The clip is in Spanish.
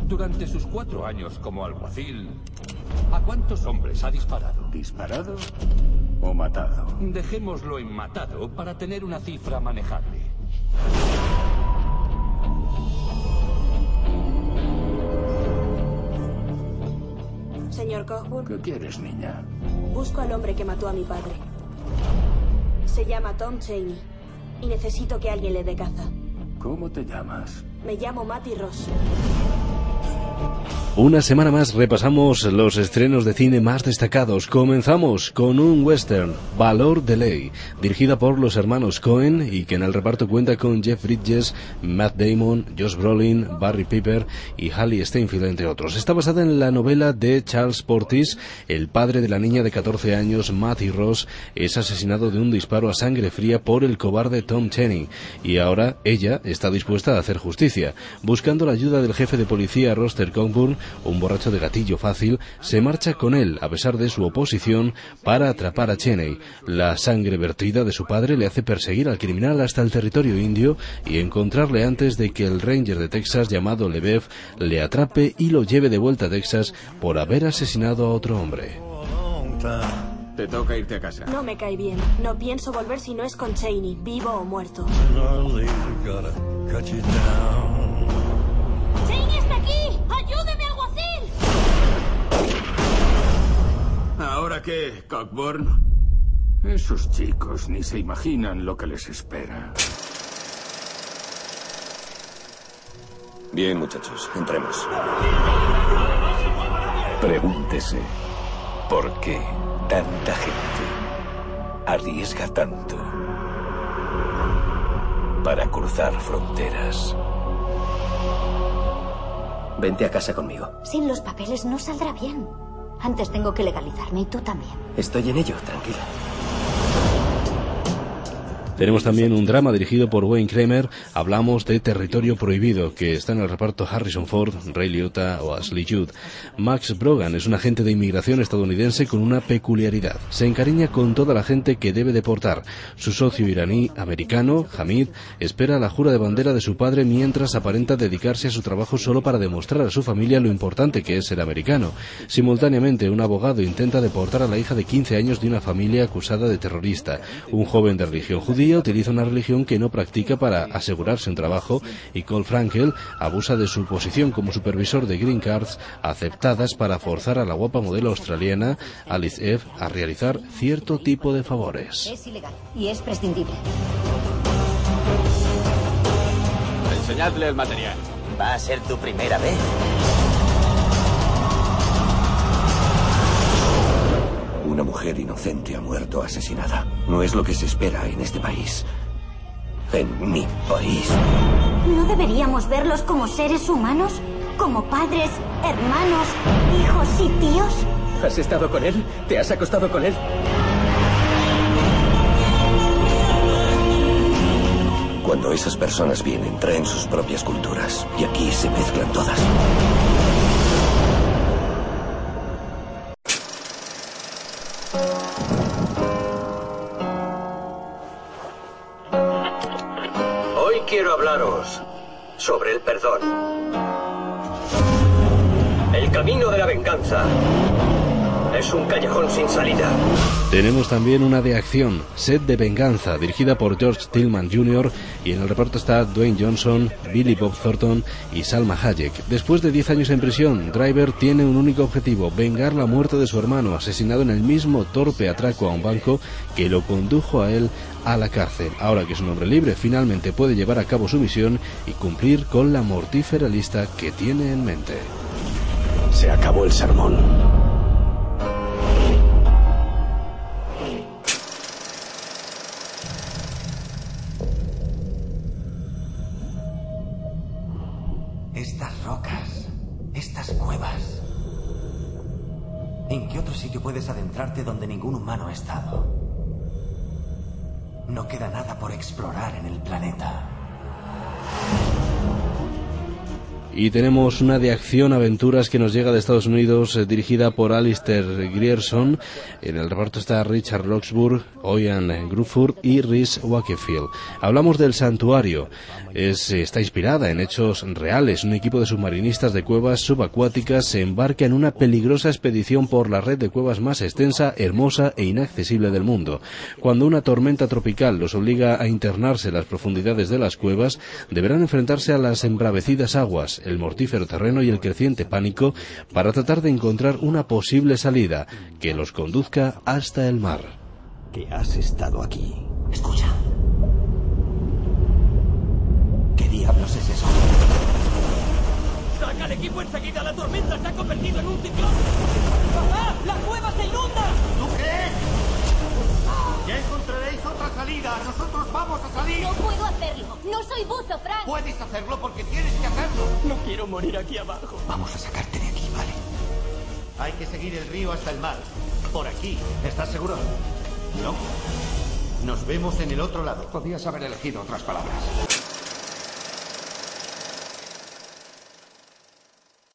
Durante sus 4 años como alguacil, ¿a cuántos hombres ha disparado? ¿Disparado o matado? Dejémoslo en matado para tener una cifra manejable. Señor Cockburn. ¿Qué quieres, niña? Busco al hombre que mató a mi padre. Se llama Tom Chaney. Y necesito que alguien le dé caza. ¿Cómo te llamas? Me llamo Matty Ross. Una semana más repasamos los estrenos de cine más destacados. Comenzamos con un western, Valor de Ley, dirigida por los hermanos Coen y que en el reparto cuenta con Jeff Bridges, Matt Damon, Josh Brolin, Barry Pepper y Hailee Steinfeld, entre otros. Está basada en la novela de Charles Portis. El padre de la niña de 14 años, Matty Ross, es asesinado de un disparo a sangre fría por el cobarde Tom Chaney y ahora ella está dispuesta a hacer justicia. Buscando la ayuda del jefe de policía Roster Cockburn, un borracho de gatillo fácil, se marcha con él, a pesar de su oposición, para atrapar a Chaney. La sangre vertida de su padre le hace perseguir al criminal hasta el territorio indio y encontrarle antes de que el ranger de Texas llamado Lebev le atrape y lo lleve de vuelta a Texas por haber asesinado a otro hombre. Te toca irte a casa. No me cae bien. No pienso volver si no es con Chaney, vivo o muerto. ¡Chaney está aquí! ¡Ayúdeme, alguacil! ¿Ahora qué, Cockburn? Esos chicos ni se imaginan lo que les espera. Bien, muchachos, entremos. Pregúntese, ¿por qué tanta gente arriesga tanto para cruzar fronteras? Vente a casa conmigo. Sin los papeles no saldrá bien. Antes tengo que legalizarme y tú también. Estoy en ello, tranquila. Tenemos también un drama dirigido por Wayne Kramer. Hablamos de Territorio Prohibido, que está en el reparto Harrison Ford, Ray Liotta o Ashley Judd. Max Brogan es un agente de inmigración estadounidense con una peculiaridad. Se encariña con toda la gente que debe deportar. Su socio iraní americano, Hamid, espera la jura de bandera de su padre mientras aparenta dedicarse a su trabajo solo para demostrar a su familia lo importante que es ser americano. Simultáneamente, un abogado intenta deportar a la hija de 15 años de una familia acusada de terrorista. Un joven de religión judía utiliza una religión que no practica para asegurarse un trabajo y Cole Frankel abusa de su posición como supervisor de green cards aceptadas para forzar a la guapa modelo australiana Alice Eve a realizar cierto tipo de favores. Es ilegal y es prescindible. Enseñadle el material. ¿Va a ser tu primera vez? Una mujer inocente ha muerto asesinada. No es lo que se espera en este país. En mi país. ¿No deberíamos verlos como seres humanos? ¿Como padres, hermanos, hijos y tíos? ¿Has estado con él? ¿Te has acostado con él? Cuando esas personas vienen, traen sus propias culturas. Y aquí se mezclan todas. Quiero hablaros sobre el perdón. El camino de la venganza es un callejón sin salida. Tenemos también una de acción, Sed de Venganza, dirigida por George Tillman Jr. y en el reparto está Dwayne Johnson, Billy Bob Thornton y Salma Hayek. Después de 10 años en prisión, Driver tiene un único objetivo, vengar la muerte de su hermano, asesinado en el mismo torpe atraco a un banco que lo condujo a él a la cárcel. Ahora que es un hombre libre, finalmente puede llevar a cabo su misión y cumplir con la mortífera lista que tiene en mente. Se acabó el sermón. Estas rocas, estas cuevas. ¿En qué otro sitio puedes adentrarte donde ningún humano ha estado? No queda nada por explorar en el planeta. Y tenemos una de acción-aventuras que nos llega de Estados Unidos, dirigida por Alistair Grierson. En el reparto está Richard Roxburgh, Ian Gruffudd y Rhys Wakefield. Hablamos del Santuario. Está inspirada en hechos reales. Un equipo de submarinistas de cuevas subacuáticas se embarca en una peligrosa expedición por la red de cuevas más extensa, hermosa e inaccesible del mundo. Cuando una tormenta tropical los obliga a internarse en las profundidades de las cuevas, deberán enfrentarse a las embravecidas aguas, el mortífero terreno y el creciente pánico para tratar de encontrar una posible salida que los conduzca hasta el mar. ¿Qué has estado aquí? Escucha. ¿Qué diablos es eso? ¡Saca al equipo enseguida! ¡La tormenta se ha convertido en un ciclón! ¡Papá! ¡La cueva se inunda! ¿Tú crees? Ya encontraréis otra salida. Nosotros vamos a salir. No puedo hacerlo. No soy buzo, Frank. Puedes hacerlo porque tienes que hacerlo. No quiero morir aquí abajo. Vamos a sacarte de aquí, ¿vale? Hay que seguir el río hasta el mar. Por aquí. ¿Estás seguro? No. Nos vemos en el otro lado. Podías haber elegido otras palabras.